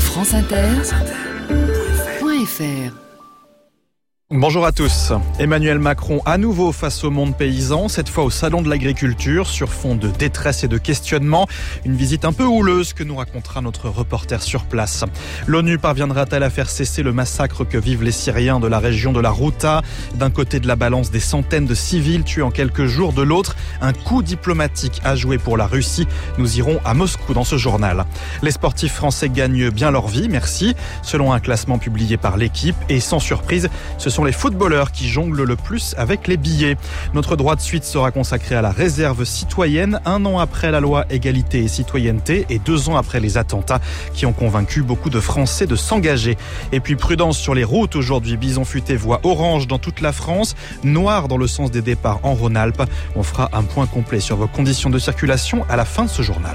franceinter.fr. Bonjour à tous. Emmanuel Macron à nouveau face au monde paysan, cette fois au Salon de l'Agriculture, sur fond de détresse et de questionnement. Une visite un peu houleuse que nous racontera notre reporter sur place. L'ONU parviendra-t-elle à faire cesser le massacre que vivent les Syriens de la région de la Ghouta? D'un côté de la balance, des centaines de civils tués en quelques jours. De l'autre, un coup diplomatique à jouer pour la Russie. Nous irons à Moscou dans ce journal. Les sportifs français gagnent bien leur vie, merci. Selon un classement publié par l'équipe, et sans surprise, ce sont les footballeurs qui jonglent le plus avec les billets. Notre droit de suite sera consacré à la réserve citoyenne, 1 an après la loi égalité et citoyenneté et 2 ans après les attentats qui ont convaincu beaucoup de Français de s'engager. Et puis prudence sur les routes aujourd'hui. Bison futé voit orange dans toute la France, noir dans le sens des départs en Rhône-Alpes. On fera un point complet sur vos conditions de circulation à la fin de ce journal.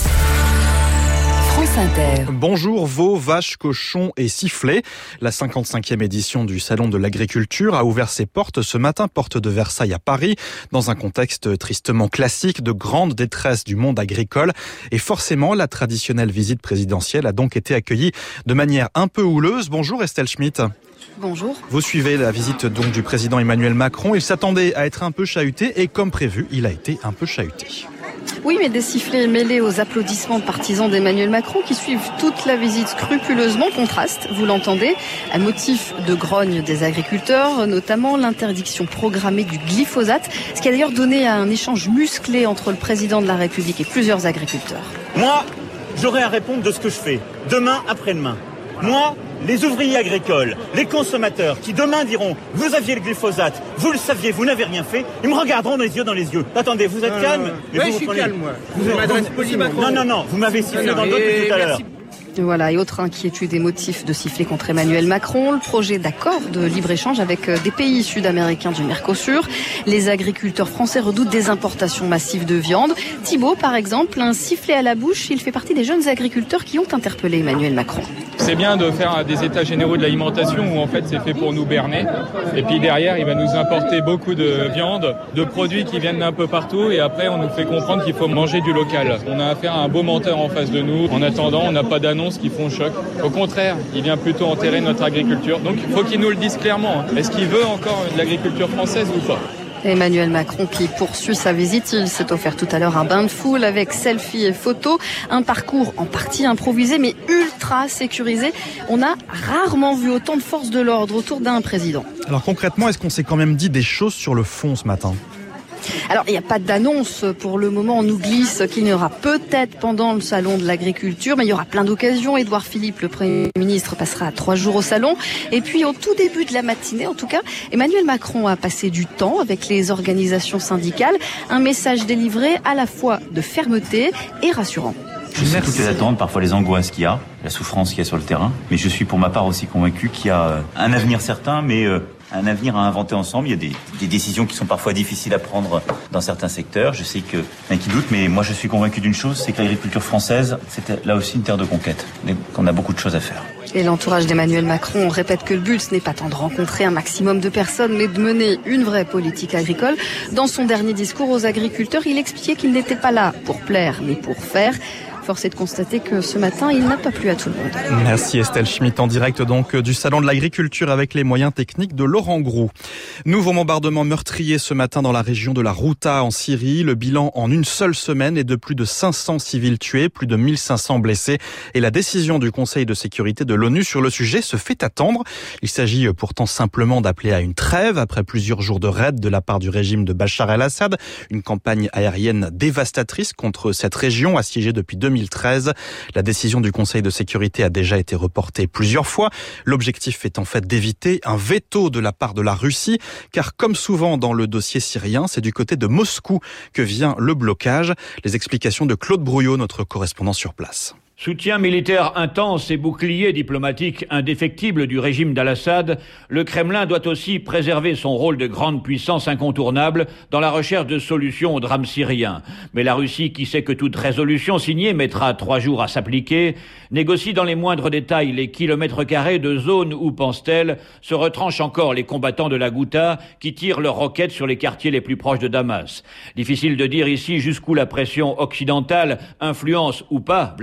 Bonjour, veaux, vaches, cochons et sifflets. La 55e édition du Salon de l'Agriculture a ouvert ses portes ce matin, porte de Versailles à Paris, dans un contexte tristement classique de grande détresse du monde agricole. Et forcément, la traditionnelle visite présidentielle a donc été accueillie de manière un peu houleuse. Bonjour Estelle Schmitt. Bonjour. Vous suivez la visite donc du président Emmanuel Macron. Il s'attendait à être un peu chahuté et comme prévu, il a été un peu chahuté. Oui, mais des sifflets mêlés aux applaudissements de partisans d'Emmanuel Macron qui suivent toute la visite scrupuleusement contraste, vous l'entendez, à motif de grogne des agriculteurs, notamment l'interdiction programmée du glyphosate, ce qui a d'ailleurs donné à un échange musclé entre le président de la République et plusieurs agriculteurs. Moi, j'aurai à répondre de ce que je fais, demain, après-demain. Moi, les ouvriers agricoles, les consommateurs qui demain diront « Vous aviez le glyphosate, vous le saviez, vous n'avez rien fait », ils me regarderont dans les yeux. Attendez, vous êtes calme? Oui, je suis calme, moi. Vous m'adressez poliment. Non, vous m'avez sifflé dans le dos depuis tout à l'heure. Voilà, et autre inquiétude et motif de siffler contre Emmanuel Macron, le projet d'accord de libre-échange avec des pays sud-américains du Mercosur. Les agriculteurs français redoutent des importations massives de viande. Thibaut, par exemple, un sifflet à la bouche, il fait partie des jeunes agriculteurs qui ont interpellé Emmanuel Macron. C'est bien de faire des états généraux de l'alimentation où en fait c'est fait pour nous berner. Et puis derrière, il va nous importer beaucoup de viande, de produits qui viennent d'un peu partout. Et après, on nous fait comprendre qu'il faut manger du local. On a affaire à un beau menteur en face de nous. En attendant, on n'a pas d'annonce qui font choc. Au contraire, il vient plutôt enterrer notre agriculture. Donc il faut qu'il nous le dise clairement. Est-ce qu'il veut encore de l'agriculture française ou pas ? Emmanuel Macron qui poursuit sa visite, il s'est offert tout à l'heure un bain de foule avec selfies et photos, un parcours en partie improvisé mais ultra sécurisé. On a rarement vu autant de forces de l'ordre autour d'un président. Alors concrètement, est-ce qu'on s'est quand même dit des choses sur le fond ce matin ? Alors, il n'y a pas d'annonce pour le moment. On nous glisse qu'il y aura peut-être pendant le salon de l'agriculture, mais il y aura plein d'occasions. Édouard Philippe, le Premier ministre, passera 3 jours au salon. Et puis, au tout début de la matinée, en tout cas, Emmanuel Macron a passé du temps avec les organisations syndicales. Un message délivré à la fois de fermeté et rassurant. Je sais toutes les attentes, parfois les angoisses qu'il y a, la souffrance qu'il y a sur le terrain. Mais je suis pour ma part aussi convaincu qu'il y a un avenir certain, mais un avenir à inventer ensemble. Il y a des décisions qui sont parfois difficiles à prendre dans certains secteurs. Je sais qu'il y en a qui doutent, mais moi je suis convaincu d'une chose, c'est que l'agriculture française, c'est là aussi une terre de conquête, qu'on a beaucoup de choses à faire. Et l'entourage d'Emmanuel Macron répète que le but, ce n'est pas tant de rencontrer un maximum de personnes, mais de mener une vraie politique agricole. Dans son dernier discours aux agriculteurs, il expliquait qu'il n'était pas là pour plaire, mais pour faire. Force est de constater que ce matin, il n'a pas plu à tout le monde. Merci Estelle Schmitt, en direct donc du Salon de l'Agriculture avec les moyens techniques de Laurent Groux. Nouveau bombardement meurtrier ce matin dans la région de la Ghouta en Syrie. Le bilan en une seule semaine est de plus de 500 civils tués, plus de 1500 blessés. Et la décision du Conseil de sécurité de l'ONU sur le sujet se fait attendre. Il s'agit pourtant simplement d'appeler à une trêve après plusieurs jours de raids de la part du régime de Bachar el-Assad. Une campagne aérienne dévastatrice contre cette région assiégée depuis 2013. La décision du Conseil de sécurité a déjà été reportée plusieurs fois. L'objectif est en fait d'éviter un veto de la part de la Russie, car comme souvent dans le dossier syrien, c'est du côté de Moscou que vient le blocage. Les explications de Claude Brouillot, notre correspondant sur place. Soutien militaire intense et bouclier diplomatique indéfectible du régime d'Al-Assad, le Kremlin doit aussi préserver son rôle de grande puissance incontournable dans la recherche de solutions au drame syrien. Mais la Russie, qui sait que toute résolution signée mettra 3 jours à s'appliquer, négocie dans les moindres détails les kilomètres carrés de zones où, pense-t-elle, se retranchent encore les combattants de la Ghouta qui tirent leurs roquettes sur les quartiers les plus proches de Damas. Difficile de dire ici jusqu'où la pression occidentale influence ou pas Vladimir Poutine.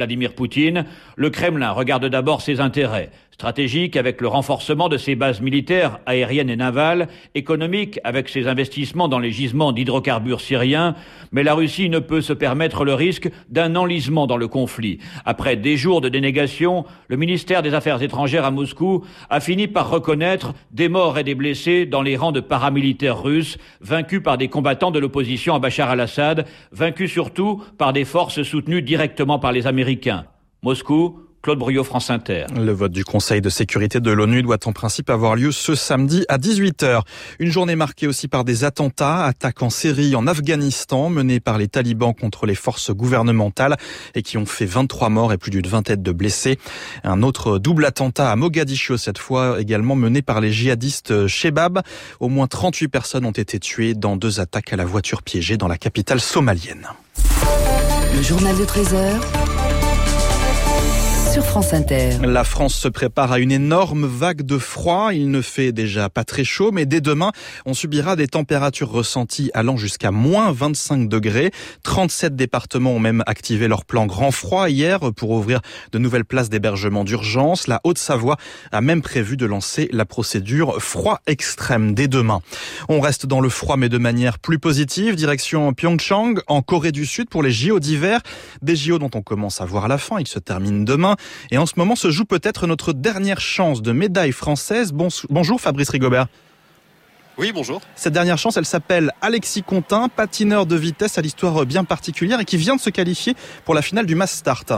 Poutine, le Kremlin regarde d'abord ses intérêts. Stratégique avec le renforcement de ses bases militaires, aériennes et navales, économique avec ses investissements dans les gisements d'hydrocarbures syriens, mais la Russie ne peut se permettre le risque d'un enlisement dans le conflit. Après des jours de dénégation, le ministère des Affaires étrangères à Moscou a fini par reconnaître des morts et des blessés dans les rangs de paramilitaires russes, vaincus par des combattants de l'opposition à Bachar al-Assad, vaincus surtout par des forces soutenues directement par les Américains. Moscou, Claude Briot, France Inter. Le vote du Conseil de sécurité de l'ONU doit en principe avoir lieu ce samedi à 18h. Une journée marquée aussi par des attentats, attaques en série en Afghanistan menées par les talibans contre les forces gouvernementales et qui ont fait 23 morts et plus d'une vingtaine de blessés. Un autre double attentat à Mogadiscio, cette fois également mené par les djihadistes Shebab. Au moins 38 personnes ont été tuées dans 2 attaques à la voiture piégée dans la capitale somalienne. Le journal de 13h. Sur France Inter. La France se prépare à une énorme vague de froid. Il ne fait déjà pas très chaud, mais dès demain, on subira des températures ressenties allant jusqu'à moins 25 degrés. 37 départements ont même activé leur plan grand froid hier pour ouvrir de nouvelles places d'hébergement d'urgence. La Haute-Savoie a même prévu de lancer la procédure froid extrême dès demain. On reste dans le froid, mais de manière plus positive. Direction Pyeongchang, en Corée du Sud, pour les JO d'hiver. Des JO dont on commence à voir la fin. Ils se terminent demain. Et en ce moment se joue peut-être notre dernière chance de médaille française. Bonjour Fabrice Rigobert. Oui, bonjour. Cette dernière chance, elle s'appelle Alexis Contin, patineur de vitesse à l'histoire bien particulière et qui vient de se qualifier pour la finale du Mass Start.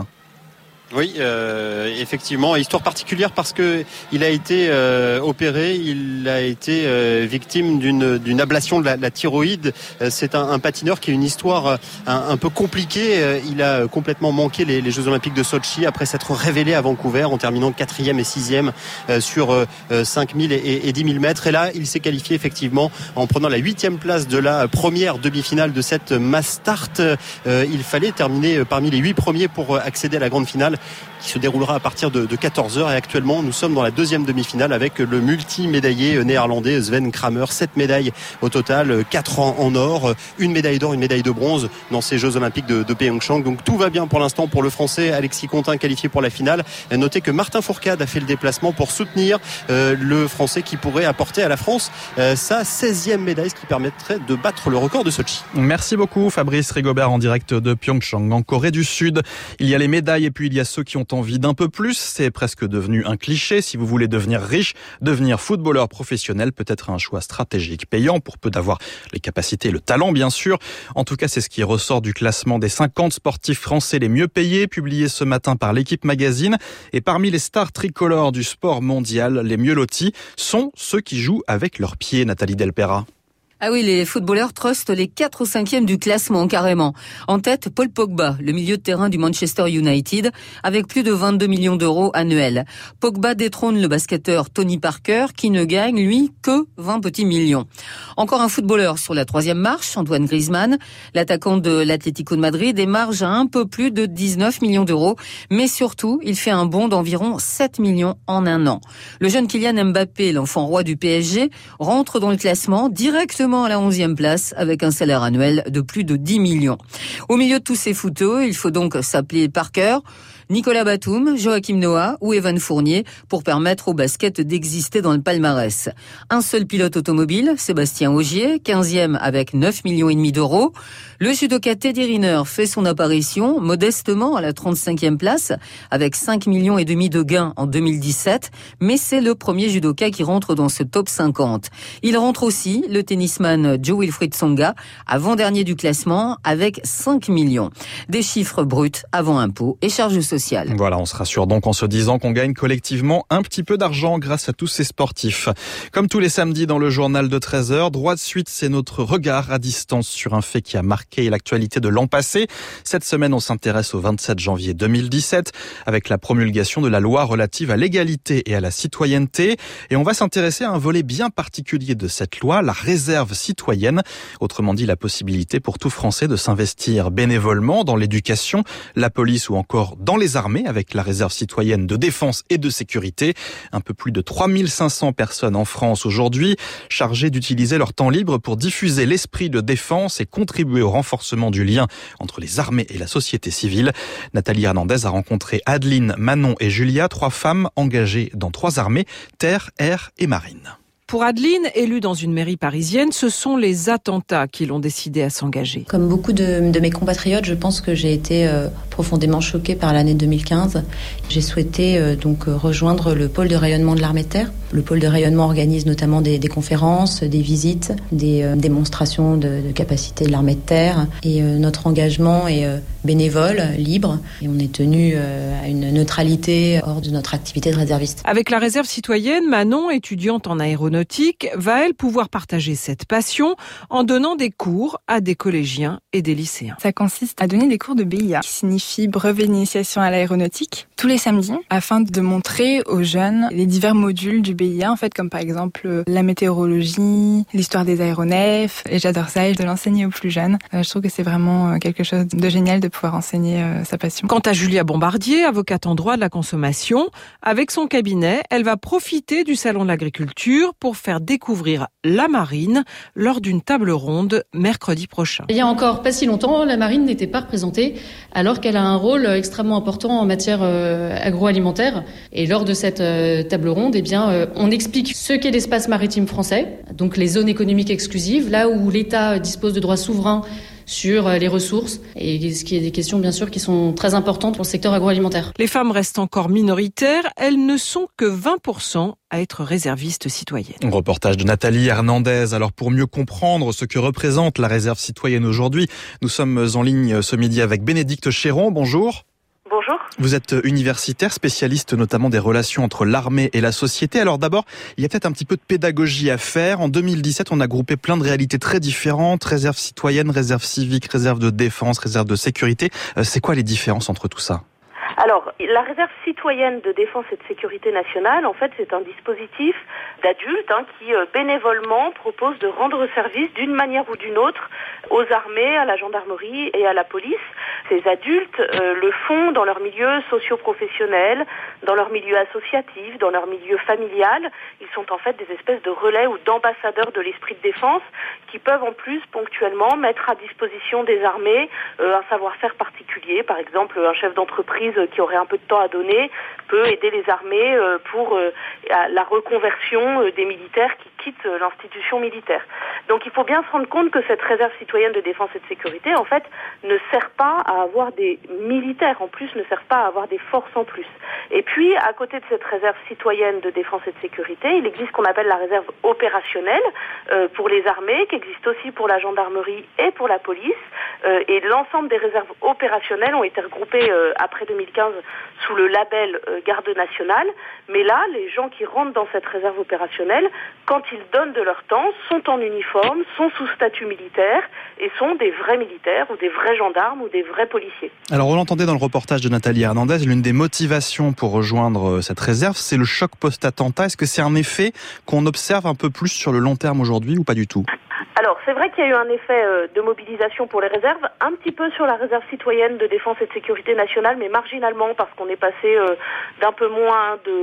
Oui, effectivement, histoire particulière parce que il a été opéré, il a été victime d'une ablation de la thyroïde. C'est un patineur qui a une histoire un peu compliquée. Il a complètement manqué les Jeux Olympiques de Sotchi après s'être révélé à Vancouver en terminant 4e et 6e sur 5000 et 10 000 mètres. Et là, il s'est qualifié effectivement en prenant la 8e place de la première demi-finale de cette Mass Start. Il fallait terminer parmi les 8 premiers pour accéder à la grande finale, qui se déroulera à partir de 14h. Et actuellement, nous sommes dans la 2e demi-finale avec le multi-médaillé néerlandais Sven Kramer. 7 médailles au total, 4 en or, une médaille d'or, une médaille de bronze dans ces Jeux Olympiques de Pyeongchang. Donc tout va bien pour l'instant pour le Français Alexis Contin, qualifié pour la finale. Notez que Martin Fourcade a fait le déplacement pour soutenir le Français qui pourrait apporter à la France sa 16e médaille, ce qui permettrait de battre le record de Sotchi. Merci beaucoup Fabrice Rigobert en direct de Pyeongchang, en Corée du Sud. Il y a les médailles et puis il y a ceux qui ont envie d'un peu plus. C'est presque devenu un cliché. Si vous voulez devenir riche, devenir footballeur professionnel peut être un choix stratégique payant pour peu d'avoir les capacités et le talent, bien sûr. En tout cas, c'est ce qui ressort du classement des 50 sportifs français les mieux payés, publié ce matin par l'Équipe Magazine. Et parmi les stars tricolores du sport mondial, les mieux lotis sont ceux qui jouent avec leurs pieds, Nathalie Delpera. Ah oui, les footballeurs trustent les 4 ou 5e du classement, carrément. En tête, Paul Pogba, le milieu de terrain du Manchester United, avec plus de 22 millions d'euros annuels. Pogba détrône le basketteur Tony Parker, qui ne gagne, lui, que 20 petits millions. Encore un footballeur sur la 3e marche, Antoine Griezmann. L'attaquant de l'Atlético de Madrid émarge à un peu plus de 19 millions d'euros. Mais surtout, il fait un bond d'environ 7 millions en un an. Le jeune Kylian Mbappé, l'enfant roi du PSG, rentre dans le classement directement à la 11e place avec un salaire annuel de plus de 10 millions. Au milieu de tous ces footeux, il faut donc s'appeler Parker, Nicolas Batum, Joachim Noah ou Evan Fournier pour permettre au basket d'exister dans le palmarès. Un seul pilote automobile, Sébastien Ogier, 15e avec 9,5 millions d'euros. Le judoka Teddy Riner fait son apparition modestement à la 35e place avec 5,5 millions de gains en 2017, mais c'est le premier judoka qui rentre dans ce top 50. Il rentre aussi le tennisman Joe Wilfried Tsonga, avant-dernier du classement avec 5 millions. Des chiffres bruts avant impôts et charges sociales. Voilà, on se rassure donc en se disant qu'on gagne collectivement un petit peu d'argent grâce à tous ces sportifs. Comme tous les samedis dans le journal de 13h, droit de suite, c'est notre regard à distance sur un fait qui a marqué l'actualité de l'an passé. Cette semaine, on s'intéresse au 27 janvier 2017 avec la promulgation de la loi relative à l'égalité et à la citoyenneté. Et on va s'intéresser à un volet bien particulier de cette loi, la réserve citoyenne. Autrement dit, la possibilité pour tout Français de s'investir bénévolement dans l'éducation, la police ou encore dans les les armées avec la réserve citoyenne de défense et de sécurité. Un peu plus de 3500 personnes en France aujourd'hui, chargées d'utiliser leur temps libre pour diffuser l'esprit de défense et contribuer au renforcement du lien entre les armées et la société civile. Nathalie Hernandez a rencontré Adeline, Manon et Julia, 3 femmes engagées dans 3 armées, terre, air et marine. Pour Adeline, élue dans une mairie parisienne, ce sont les attentats qui l'ont décidée à s'engager. Comme beaucoup de mes compatriotes, je pense que j'ai été profondément choquée par l'année 2015. J'ai souhaité donc rejoindre le pôle de rayonnement de l'armée de terre. Le pôle de rayonnement organise notamment des conférences, des visites, des démonstrations de capacité de l'armée de terre. Et notre engagement est bénévole, libre. Et on est tenu à une neutralité hors de notre activité de réserviste. Avec la réserve citoyenne, Manon, étudiante en aéronautique, va elle pouvoir partager cette passion en donnant des cours à des collégiens et des lycéens. Ça consiste à donner des cours de BIA, qui signifie brevet d'initiation à l'aéronautique, tous les samedis, afin de montrer aux jeunes les divers modules du BIA, en fait, comme par exemple la météorologie, l'histoire des aéronefs, et j'adore ça, et de l'enseigner aux plus jeunes. Je trouve que c'est vraiment quelque chose de génial de pouvoir enseigner sa passion. Quant à Julia Bombardier, avocate en droit de la consommation, avec son cabinet, elle va profiter du salon de l'agriculture pour faire découvrir la marine lors d'une table ronde mercredi prochain. Il y a encore pas si longtemps, la marine n'était pas représentée alors qu'elle a un rôle extrêmement important en matière agroalimentaire. Et lors de cette table ronde, on explique ce qu'est l'espace maritime français, donc les zones économiques exclusives, là où l'État dispose de droits souverains sur les ressources, et ce qui est des questions bien sûr qui sont très importantes pour le secteur agroalimentaire. Les femmes restent encore minoritaires, elles ne sont que 20% à être réservistes citoyennes. Reportage de Nathalie Hernandez. Alors pour mieux comprendre ce que représente la réserve citoyenne aujourd'hui, nous sommes en ligne ce midi avec Bénédicte Chéron. Bonjour. Bonjour. Vous êtes universitaire, spécialiste notamment des relations entre l'armée et la société. Alors d'abord, il y a peut-être un petit peu de pédagogie à faire. En 2017, on a groupé plein de réalités très différentes. Réserve citoyenne, réserve civique, réserve de défense, réserve de sécurité. C'est quoi les différences entre tout ça ? Alors, la réserve citoyenne de défense et de sécurité nationale, en fait, c'est un dispositif d'adultes qui bénévolement propose de rendre service d'une manière ou d'une autre aux armées, à la gendarmerie et à la police. Ces adultes le font dans leur milieu socio-professionnel, dans leur milieu associatif, dans leur milieu familial. Ils sont en fait des espèces de relais ou d'ambassadeurs de l'esprit de défense qui peuvent en plus ponctuellement mettre à disposition des armées un savoir-faire particulier. Par exemple, un chef d'entreprise qui aurait un peu de temps à donner peut aider les armées pour la reconversion des militaires qui quittent l'institution militaire. Donc il faut bien se rendre compte que cette réserve citoyenne de défense et de sécurité, en fait, ne sert pas à avoir des militaires en plus, ne sert pas à avoir des forces en plus. Et puis, à côté de cette réserve citoyenne de défense et de sécurité, il existe ce qu'on appelle la réserve opérationnelle pour les armées, qui existe aussi pour la gendarmerie et pour la police. Et l'ensemble des réserves opérationnelles ont été regroupées après 2015 sous le label Garde nationale. Mais là, les gens qui rentrent dans cette réserve opérationnelle, quand ils donnent de leur temps, sont en uniforme, sont sous statut militaire et sont des vrais militaires ou des vrais gendarmes ou des vrais policiers. Alors on l'entendait dans le reportage de Nathalie Hernandez, l'une des motivations pour rejoindre cette réserve, c'est le choc post-attentat. Est-ce que c'est un effet qu'on observe un peu plus sur le long terme aujourd'hui ou pas du tout ? Alors, c'est vrai qu'il y a eu un effet de mobilisation pour les réserves, un petit peu sur la réserve citoyenne de défense et de sécurité nationale, mais marginalement, parce qu'on est passé d'un peu moins de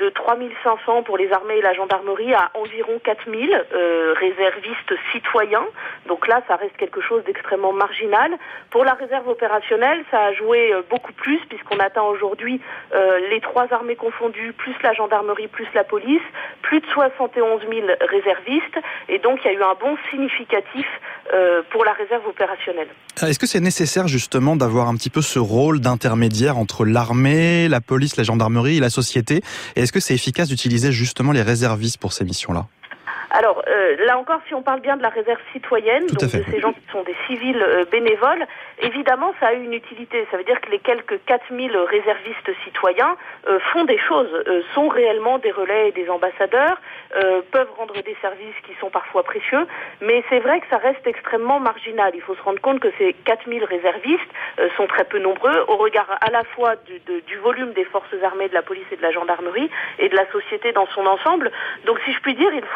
3500 pour les armées et la gendarmerie à environ 4000 réservistes citoyens. Donc là, ça reste quelque chose d'extrêmement marginal. Pour la réserve opérationnelle, ça a joué beaucoup plus, puisqu'on atteint aujourd'hui les 3 armées confondues, plus la gendarmerie, plus la police, plus de 71 000 réservistes. Et donc, il y a eu un bond significatif pour la réserve opérationnelle. Est-ce que c'est nécessaire justement d'avoir un petit peu ce rôle d'intermédiaire entre l'armée, la police, la gendarmerie et la société ? Et est-ce que c'est efficace d'utiliser justement les réservistes pour ces missions-là ? Alors, là encore, si on parle bien de la réserve citoyenne, donc de ces gens qui sont des civils bénévoles, évidemment, ça a eu une utilité. Ça veut dire que les quelques 4000 réservistes citoyens font des choses, sont réellement des relais et des ambassadeurs, peuvent rendre des services qui sont parfois précieux, mais c'est vrai que ça reste extrêmement marginal. Il faut se rendre compte que ces 4000 réservistes sont très peu nombreux au regard à la fois du volume des forces armées, de la police et de la gendarmerie et de la société dans son ensemble. Donc, si je puis dire, ils font ce qu'ils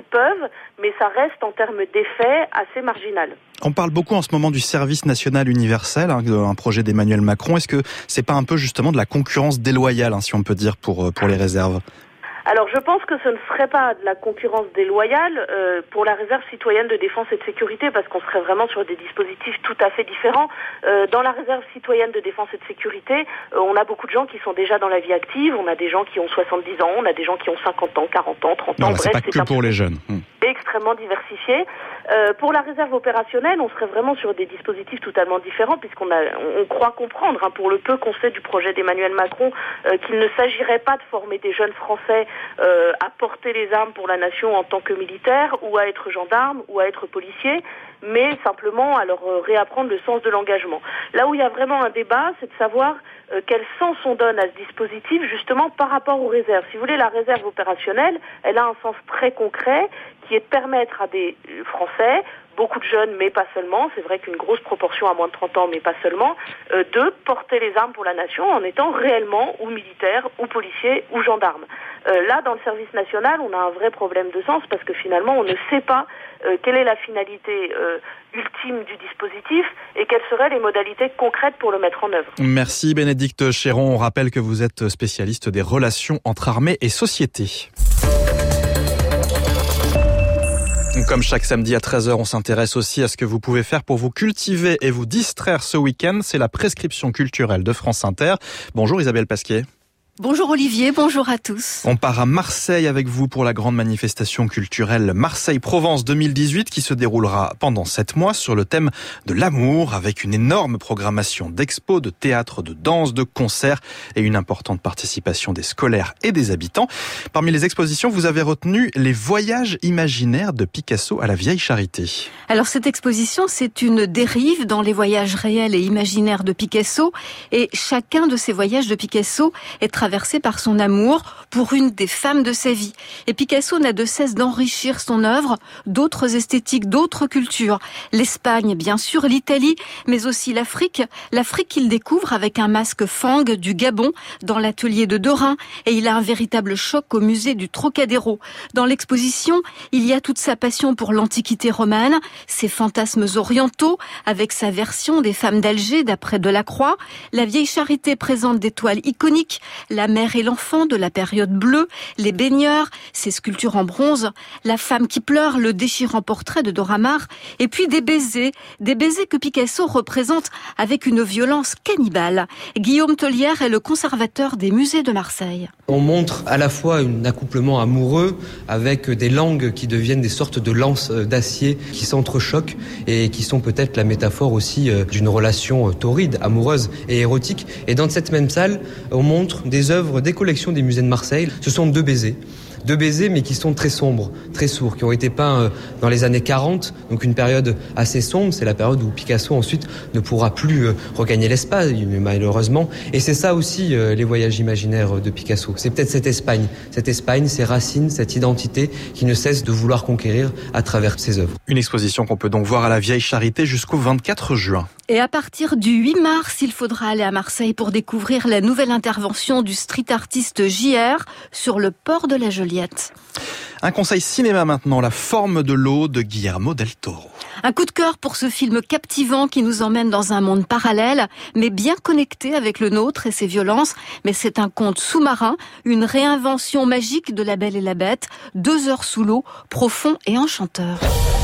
peuvent, mais ça reste en termes d'effets assez marginal. On parle beaucoup en ce moment du service national universel, un projet d'Emmanuel Macron. Est-ce que c'est pas un peu justement de la concurrence déloyale, si on peut dire, pour les réserves ? Alors je pense que ce ne serait pas de la concurrence déloyale pour la réserve citoyenne de défense et de sécurité, parce qu'on serait vraiment sur des dispositifs tout à fait différents. Dans la réserve citoyenne de défense et de sécurité, on a beaucoup de gens qui sont déjà dans la vie active, on a des gens qui ont 70 ans, on a des gens qui ont 50 ans, 40 ans, 30 ans. Bref, c'est pas que pour les jeunes. Extrêmement diversifié. Pour la réserve opérationnelle, on serait vraiment sur des dispositifs totalement différents, puisqu'on croit comprendre, pour le peu qu'on sait du projet d'Emmanuel Macron, qu'il ne s'agirait pas de former des jeunes Français à porter les armes pour la nation en tant que militaires, ou à être gendarmes, ou à être policiers, mais simplement à leur réapprendre le sens de l'engagement. Là où il y a vraiment un débat, c'est de savoir quel sens on donne à ce dispositif, justement par rapport aux réserves. Si vous voulez, la réserve opérationnelle, elle a un sens très concret, qui est de permettre à des Français, beaucoup de jeunes, mais pas seulement, c'est vrai qu'une grosse proportion à moins de 30 ans, mais pas seulement, de porter les armes pour la nation en étant réellement ou militaires, ou policiers, ou gendarmes. Là, dans le service national, on a un vrai problème de sens, parce que finalement, on ne sait pas quelle est la finalité ultime du dispositif et quelles seraient les modalités concrètes pour le mettre en œuvre. Merci Bénédicte Chéron. On rappelle que vous êtes spécialiste des relations entre armée et société. Comme chaque samedi à 13h, on s'intéresse aussi à ce que vous pouvez faire pour vous cultiver et vous distraire ce week-end. C'est la prescription culturelle de France Inter. Bonjour Isabelle Pasquier. Bonjour Olivier, bonjour à tous. On part à Marseille avec vous pour la grande manifestation culturelle Marseille-Provence 2018 qui se déroulera pendant 7 mois sur le thème de l'amour, avec une énorme programmation d'expos, de théâtre, de danse, de concerts et une importante participation des scolaires et des habitants. Parmi les expositions, vous avez retenu les voyages imaginaires de Picasso à la Vieille Charité. Alors cette exposition, c'est une dérive dans les voyages réels et imaginaires de Picasso, et chacun de ces voyages de Picasso est traversé par son amour pour une des femmes de sa vie. Et Picasso n'a de cesse d'enrichir son œuvre d'autres esthétiques, d'autres cultures. L'Espagne, bien sûr, l'Italie, mais aussi l'Afrique. L'Afrique qu'il découvre avec un masque Fang du Gabon dans l'atelier de Dorin, et il a un véritable choc au musée du Trocadéro. Dans l'exposition, il y a toute sa passion pour l'Antiquité romane, ses fantasmes orientaux, avec sa version des femmes d'Alger d'après Delacroix. La Vieille Charité présente des toiles iconiques, la mère et l'enfant de la période bleue, les baigneurs, ses sculptures en bronze, la femme qui pleure, le déchirant portrait de Dora Maar, et puis des baisers que Picasso représente avec une violence cannibale. Guillaume Tolière est le conservateur des musées de Marseille. On montre à la fois un accouplement amoureux avec des langues qui deviennent des sortes de lances d'acier qui s'entrechoquent et qui sont peut-être la métaphore aussi d'une relation torride, amoureuse et érotique. Et dans cette même salle, on montre des œuvres, des collections des musées de Marseille. Ce sont deux baisers mais qui sont très sombres, très sourds, qui ont été peints dans les années 40, donc une période assez sombre. C'est la période où Picasso ensuite ne pourra plus regagner l'espace, malheureusement. Et c'est ça aussi les voyages imaginaires de Picasso. C'est peut-être cette Espagne, ces racines, cette identité qui ne cesse de vouloir conquérir à travers ses œuvres. Une exposition qu'on peut donc voir à la Vieille Charité jusqu'au 24 juin. Et à partir du 8 mars, il faudra aller à Marseille pour découvrir la nouvelle intervention du street artiste JR sur le port de la Joliette. Un conseil cinéma maintenant, La forme de l'eau de Guillermo del Toro. Un coup de cœur pour ce film captivant qui nous emmène dans un monde parallèle, mais bien connecté avec le nôtre et ses violences. Mais c'est un conte sous-marin, une réinvention magique de La Belle et la Bête, 2 heures sous l'eau, profond et enchanteur.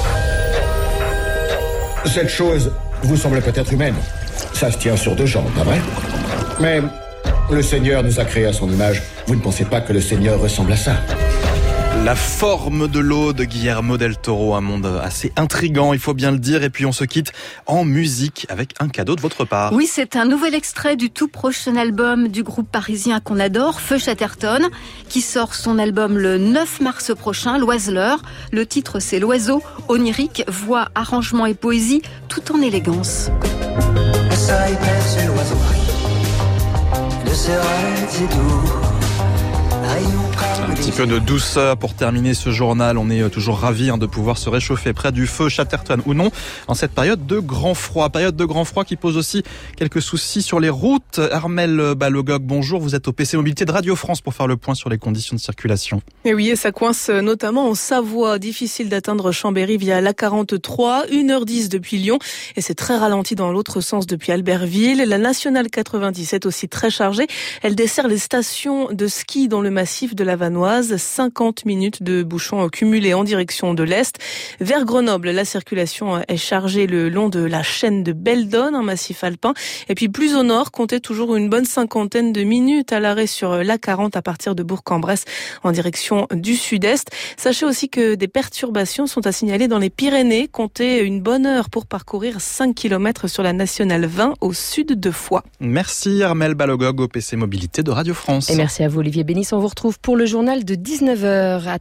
Cette chose vous semble peut-être humaine. Ça se tient sur 2 jambes, pas vrai? Mais le Seigneur nous a créés à son image. Vous ne pensez pas que le Seigneur ressemble à ça? La forme de l'eau de Guillermo del Toro, un monde assez intrigant, il faut bien le dire. Et puis on se quitte en musique avec un cadeau de votre part. Oui, c'est un nouvel extrait du tout prochain album du groupe parisien qu'on adore, Feu Chatterton, qui sort son album le 9 mars prochain, L'Oiseleur. Le titre, c'est L'Oiseau, onirique, voix, arrangement et poésie, tout en élégance. Le soleil pèse sur l'oiseau, de ses rêves et doux. Un petit peu de douceur pour terminer ce journal. On est toujours ravis de pouvoir se réchauffer près du feu, Chatterton ou non, en cette période de grand froid. Période de grand froid qui pose aussi quelques soucis sur les routes. Armelle Balogog, bonjour. Vous êtes au PC Mobilité de Radio France pour faire le point sur les conditions de circulation. Et oui, et ça coince notamment en Savoie. Difficile d'atteindre Chambéry via l'A43, 1h10 depuis Lyon. Et c'est très ralenti dans l'autre sens depuis Albertville. La nationale 97 aussi très chargée. Elle dessert les stations de ski dans le massif de la Vanoise. 50 minutes de bouchons cumulés en direction de l'Est. Vers Grenoble, la circulation est chargée le long de la chaîne de Beldonne, un massif alpin. Et puis plus au nord, comptez toujours une bonne cinquantaine de minutes à l'arrêt sur l'A40 à partir de Bourg-en-Bresse en direction du sud-est. Sachez aussi que des perturbations sont à signaler dans les Pyrénées. Comptez une bonne heure pour parcourir 5 km sur la nationale 20 au sud de Foix. Merci Armelle Balogog au PC Mobilité de Radio France. Et merci à vous Olivier Bénis. On vous retrouve pour le journal de 19h.